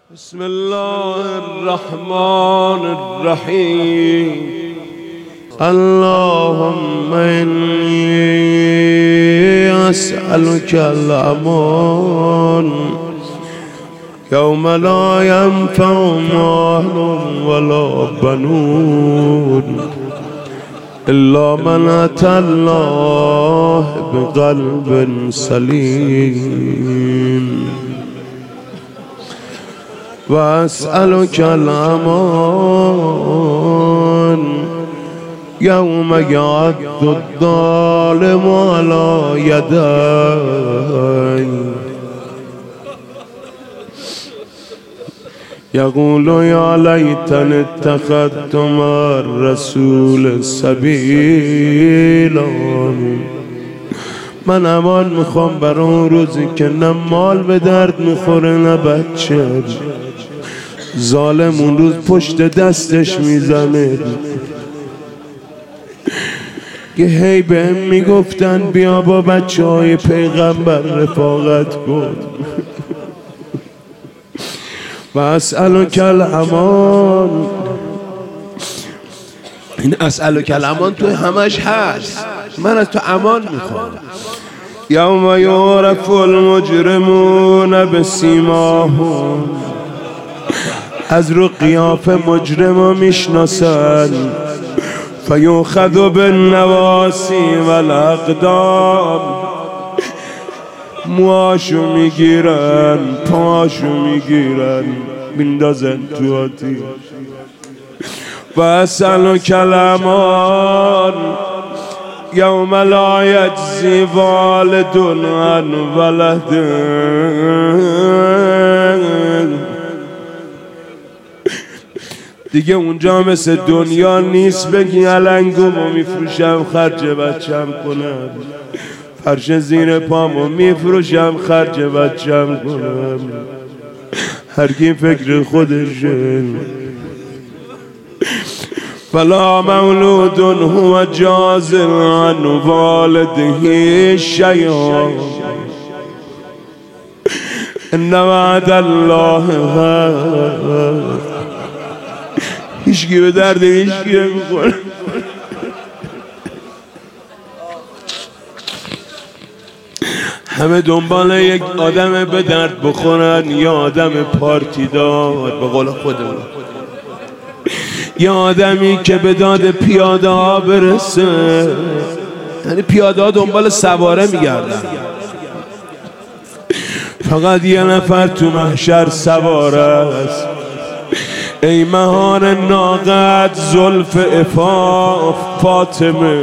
بسم الله الرحمن الرحيم. اللهم إني أسألك الأمان يوم لا ينفع مال ولا بنون إلا من أتى الله بقلب سليم. وأسألك الأمان يوم يعض الظالم على يديه يقول يا ليتني اتخذت مع الرسول سبيلا. من امان میخوام برای اون روزی که نه مال به درد میخوره نه بچه. ظالم اون روز پشت دستش میزنه. یه هی بهم میگفتن بیا با بچه های پیغمبر رفاقت کن. و اسألک الامان، این اسألک الامان توی همش هست. من از تو امان میخوام. یوم یعرف المجرمون بسیماهم، از رو قیافه مجرمو میشناسن. فیؤخذ بالنواصی والاقدام، موهاشو میگیرن پاهاشو میگیرن میندازن تو آتیش. و اسألک الامان یوم لا یجزی والد عن ولده، دیگه اونجا مثل دنیا نیست بگی النگومو میفروشم خرج بچم کنم، فرش زیر پامو میفروشم خرج بچم کنم. هر کی فکر خودشه. فلا مولود هو جاز عن والده شیئا ان وعد الله حق. هیچکی به درد هیچکی نمیخوره. همه دنبال یک آدم به درد بخورن، یا آدم پارتی دار به قول خودمون، یا آدمی که به داد پیاده ها برسه. یعنی پیاده ها دنبال سواره میگردن، فقط یه نفر تو محشر سواره است. ای مهار ناقد زلف عفاف فاطمه.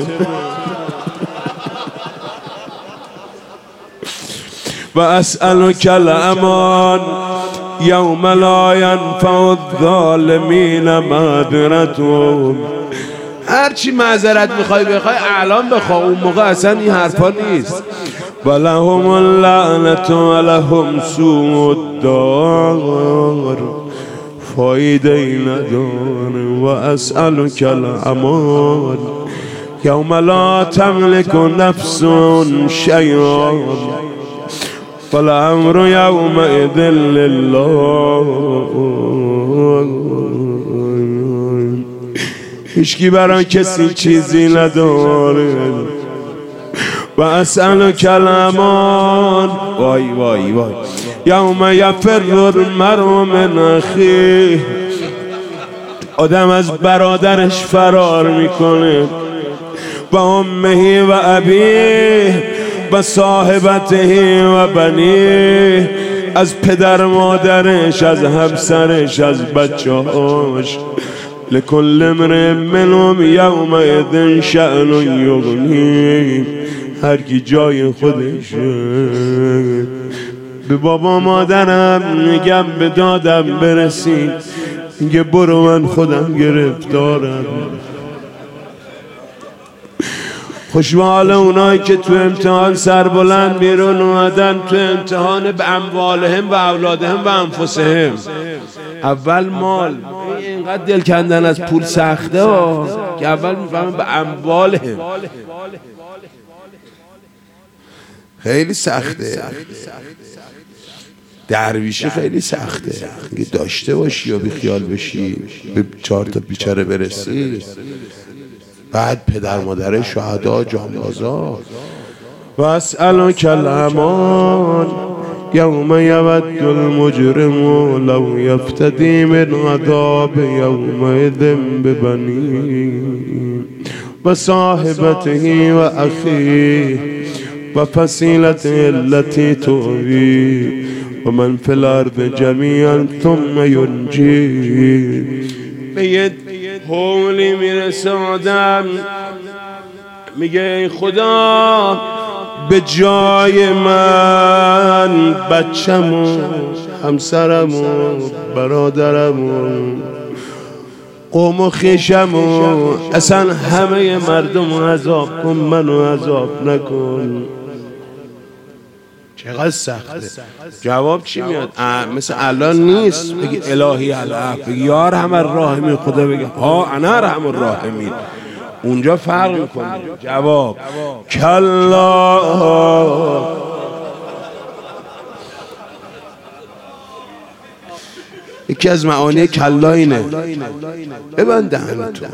و اسألک الامان یوم لا ینفع الظالمین معذرتهم. هرچی معذرت میخوای بخوای الان بخوا، اون موقع اصلا این حرفا نیست. ولهم اللعنة ولهم سوء الدار، فایده ای نداره. و اسألک الامان یوم لا تملک نفس شیئا فالامر یومئذ لله. هیچکی برای کسی چیزی نداره. و اسألک الامان وای وای وای یوم یفر المرء من اخیه. آدم از برادرش فرار میکنه. و امه و ابیه و صاحبته و بنیه، از پدر مادرش، از همسرش، از بچه‌هاش. لکل امرئ منهم یومئذ شأن یغنیه. هر کی جای خودشه. به بابا مادرم میگم به دادم برسید، میگه برو من خودم گرفتارم. خوش به حال اونایی که تو امتحان سربلند بیرون اومدن، تو امتحان به اموالهم و اولادهم و انفسهم. اول مال، اینقدر دل کندن از پول سخته که اول میفهمن به اموالهم. خیلی سخته. درویشی خیلی سخته، اگه داشته باشی یا بیخیال بشی به 4 تا بیچاره برسی، بعد پدر مادر شهدا جانبازا. واسألک الامان یوم یود المجرم لو یفتدی من عذاب یومئذ ببنیه و صاحبته و اخیه و فصیلته التي تؤوی و من فی الارض جمیعا ثم ینجی. به یه حولی میرسه آدم میگه ای خدا به جای من بچه‌مو، همسرمو، برادرمو، قوم و خویشمو، اصلا همه مردم عذاب کن، منو عذاب نکن. چقدر سخته. جواب چی میاد؟ مثل الان نیست بگی الهی العفو، بگی یا ارحم الراحمین، خدا بگی ها انا ارحم الراحمین. اونجا فرق میکنه. جواب کلا یکی از معانی کلا اینه. ببند دهنتو.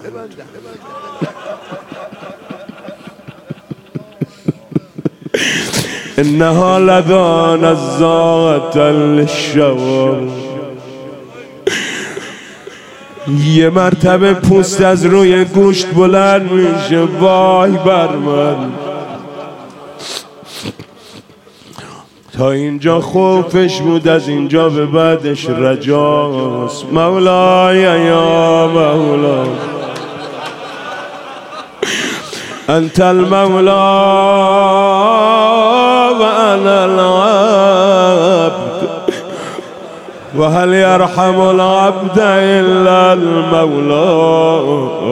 انها لذا نزاعة للشوا. یه مرتبه پوست از روی گوشت بلند میشه، وای بر من. تا اینجا خوفش بود، از اینجا به بعدش رجاست. مولای یا مولا انت المولا و انا العبد و هل یرحم العبد الا المولا.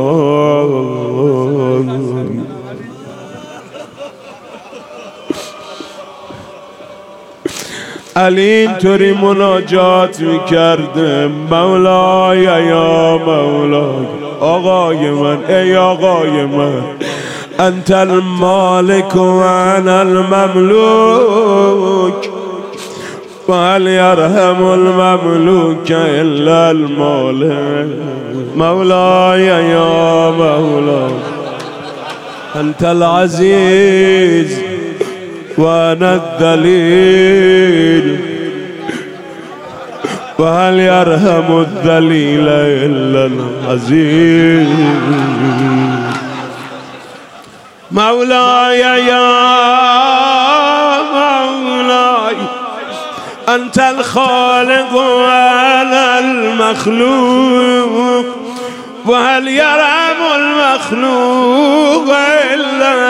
علی اینطوری مناجات میکرده، مولای یا مولای، آقای من، ای آقای من، انت المالک و انا المملوک و هل یرحم المملوک الا المالک. مولای یا مولای انت العزیز و انا الذلیل و هل یرحم الذلیل الا العزیز. مولاي يا مولاي أنت الخالق وأنا المخلوق وهل يرحم المخلوق إلا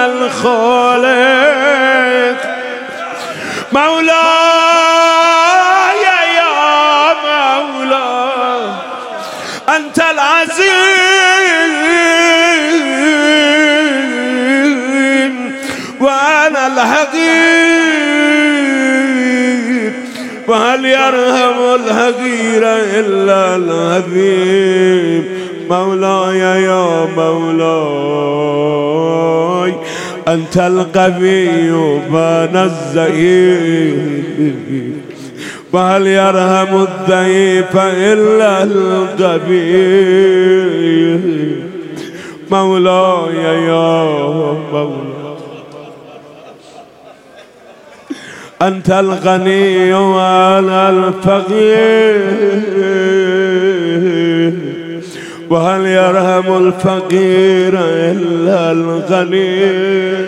الخالق. مولاي يا مولاي أنت العزيز وأنا الحقير وهل يرحم الحقير إلا العظيم. مولاي يا مولاي أنت القوي وأنا الضعيف وهل يرحم الضعيف إلا القوي. مولاي يا مولاي أنت الغني وأنا الفقير وهل يرحم الفقير إلا الغني.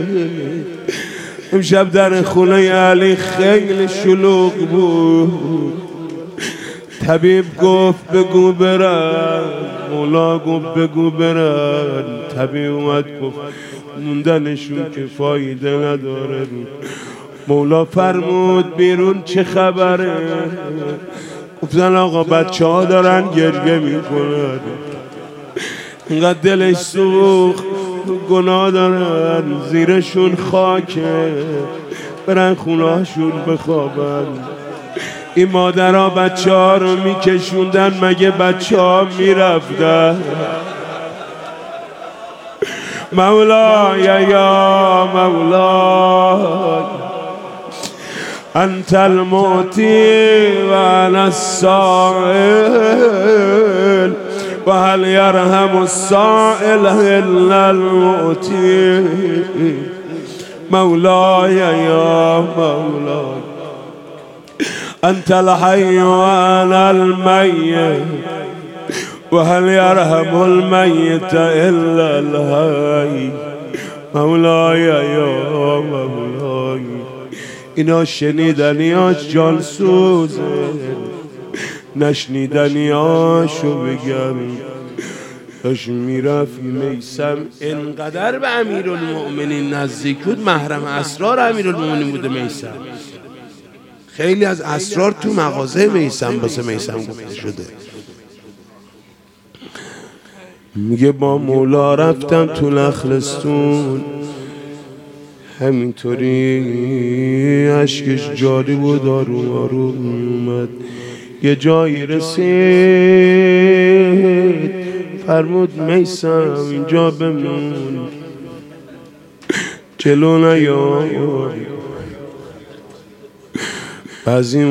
امشب در خونه علی خیلی شلوغ بود. طبیب گفت بگو برن، مولا گفت بگو برن. طبیب اومد گفت موندنشون که فایده نداره. مولا فرمود بیرون چه خبره؟ گفتن آقا بچه ها دارن گریه میکنن، اینقدر دلش سوخت، گناه دارن، زیرشون خاکه، برن خونه هاشون بخوابن. این مادرها بچه ها رو میکشوندن، مگه بچه ها میرفتن؟ مولای یا مولای انت المعطي وانا السائل وهل يرحم السائل الا المعطي مولاي يا مولاي انت الحي وانا الميت وهل يرحم الميت الا الحي مولاي یا مولاي. اینا شنیدنیاش جان سوزه، نشنیدنیاشو بگم. داشت میرفت میثم انقدر به امیرالمؤمنین نزدیک بود، محرم اسرار امیرالمؤمنین بوده میثم. خیلی از اسرار تو مغازه میثم واسه میثم گفته شده. میگه با مولا رفتم تو نخلستون، همینطوری اشکش جاری بود، آروم آروم میومد. یه جایی رسید فرمود میثم اینجا بمون، جلو نیا. بعضی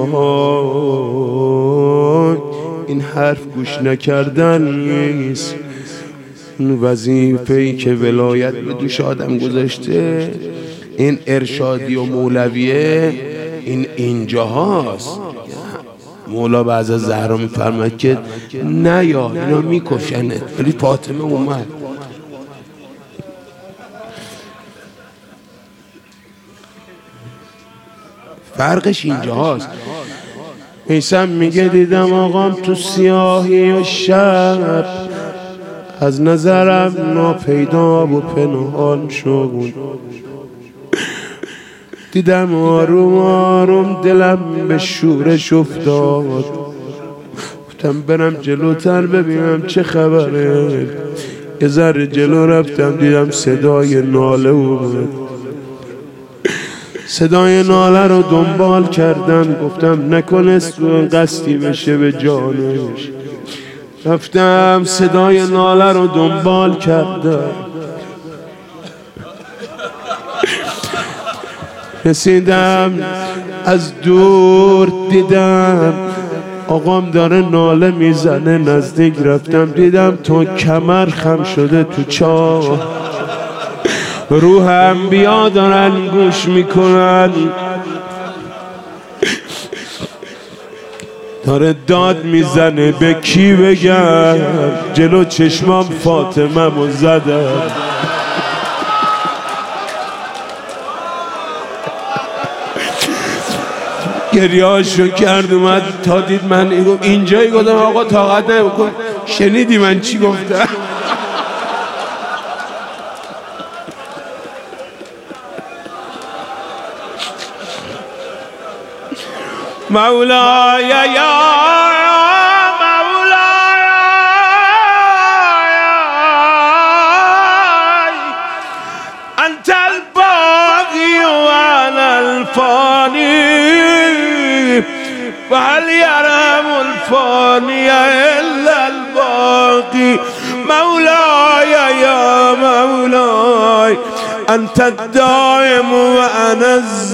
موقع این حرف گوش نکردن نیست، اون وظیفه‌ای که ولایت به دوش آدم گذاشته، این ارشادی و مولویه، این اینجا هاست. مولا بعض از زهرا میفرمد که نه یا اینا میکشنه، ولی فاطمه اومد. فرقش اینجا هاست. میثم میگه دیدم آقام تو سیاهی و شب از نظرم ناپیدا و پنهان شد. دیدم آروم آروم دلم به شورش افتاد، گفتم برم جلوتر ببینم چه خبره. یه ذره جلو رفتم دیدم صدای ناله اومد. صدای ناله رو دنبال کردم، گفتم نکنه قصدی بشه به جانش. رفتم صدای ناله رو دنبال کردم، رسیدم از دور دیدم آقام داره ناله میزنه. نزدیک رفتم دیدم تو کمر خم شده تو چاه، روح انبیا دارن گوش میکنن، داره داد میزنه به کی بگم؟ جلو چشمام فاطمه مو زدم. گریهاشو کرد اومد تا دید من اینجایی. گفتم آقا طاقت نمیکنم. شنیدی من چی گفتم؟ مولاي يا مولاي أنت الباقي وأنا الفاني وهل يرحم الفاني إلا الباقي مولاي يا مولاي أنت الدائم وأنا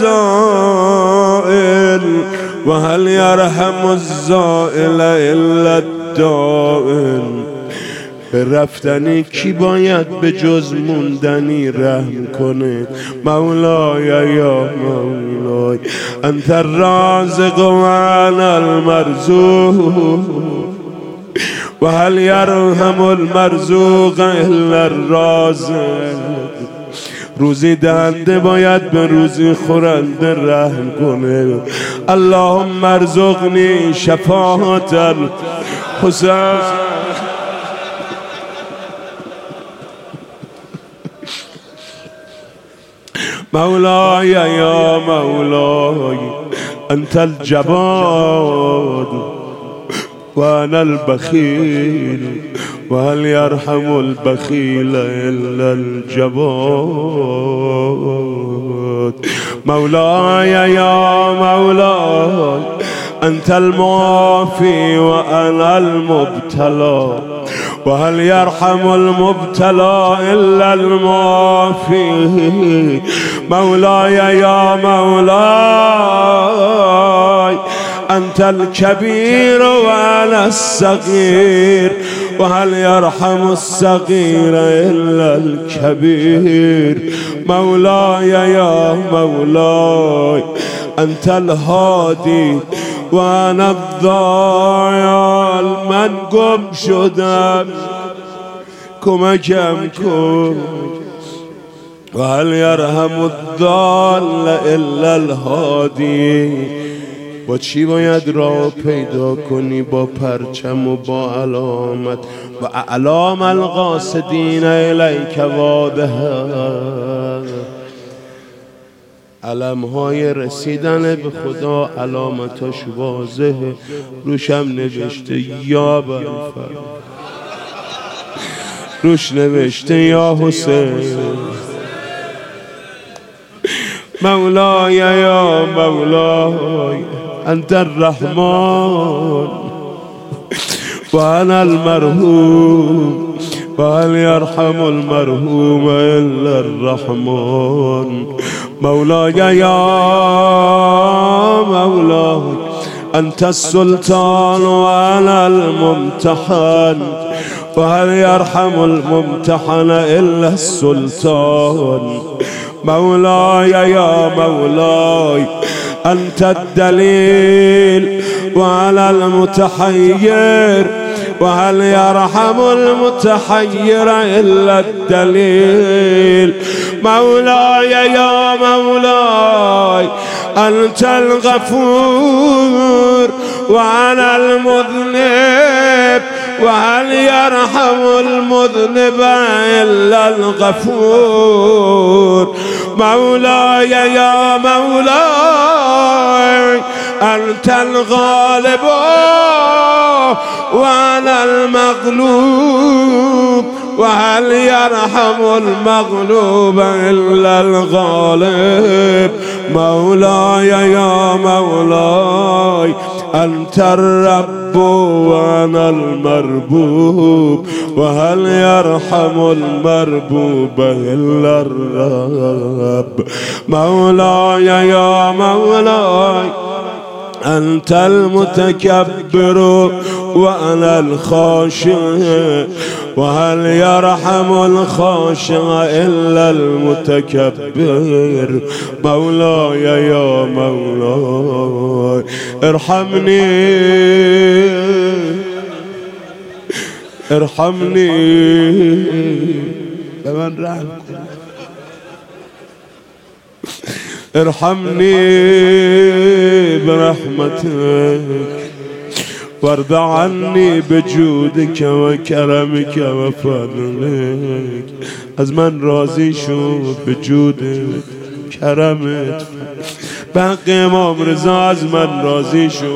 الزائل وهل يرحم الزائل الا الدائم. به رفتنی کی باید به جز موندنی رحم کنه؟ مولاي یا مولاي انت الرازق وانا المرزوق وهل يرحم المرزوق الا الرازق. روزی دهنده باید به روزی خورنده رحم کنه. اللهم ارزقنی شفاعت الحسین. مولاي یا مولاي انت الجواد وانا البخيل وهل يرحم البخيل الا الجواد. مولاي يا مولاي أنت المعافي وأنا المبتلى، وهل يرحم المبتلى إلا المعافي. مولاي يا مولاي أنت الكبير وأنا الصغير، وهل يرحم الصغير إلا الكبير. مولاي يا مولاي أنت الهادي وأنا الضال. من قم شدم کمکم کن، وهل يرحم الضال إلا الهادي. با چی باید راه پیدا کنی؟ با پرچم و با علامت. و اعلام القاصدین الیک واضحه، علمهای رسیدن به خدا علامتاش واضحه. روشم نوشته یا برفر، روش نوشته یا حسین. مولاي يا مولاي أنت الرحمن وأنا المرحوم، وهل يرحم المرحوم إلا الرحمن. مولاي يا مولاي أنت السلطان وأنا الممتحن، وهل يرحم الممتحن إلا السلطان. مولاي يا مولاي أنت الدليل وأنا المتحير، وهل يرحم المتحير إلا الدليل. مولاي يا مولاي أنت الغفور وأنا المذنب، وهل يرحم المذنب إلا الغفور. مولاي يا مولاي أنت الغالب وأنا المغلوب، وهل يرحم المغلوب إلا الغالب. مولاي يا مولاي أنت الرب وأنا المربوب، وهل يرحم المربوب إلا الرب. مولاي يا مولاي أنت المتكبر وأنا الخاشع، وهل يرحم الخاشع إلا المتكبر. مولاي يا مولاي ارحمني ارحمني بمن رحم، ارحمني برحمتك، وارض عني بجودك وكرمك وفضلك. از من راضی شو به جودت کرمت. بحق امام رضا از من راضی شو.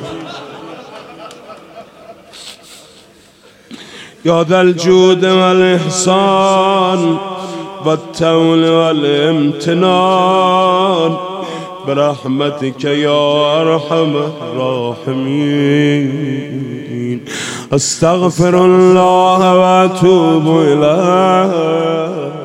یا ذا الجود والإحسان والتول والامتنان، برحمتك يا أرحم الراحمين. استغفر الله واتوب إليه.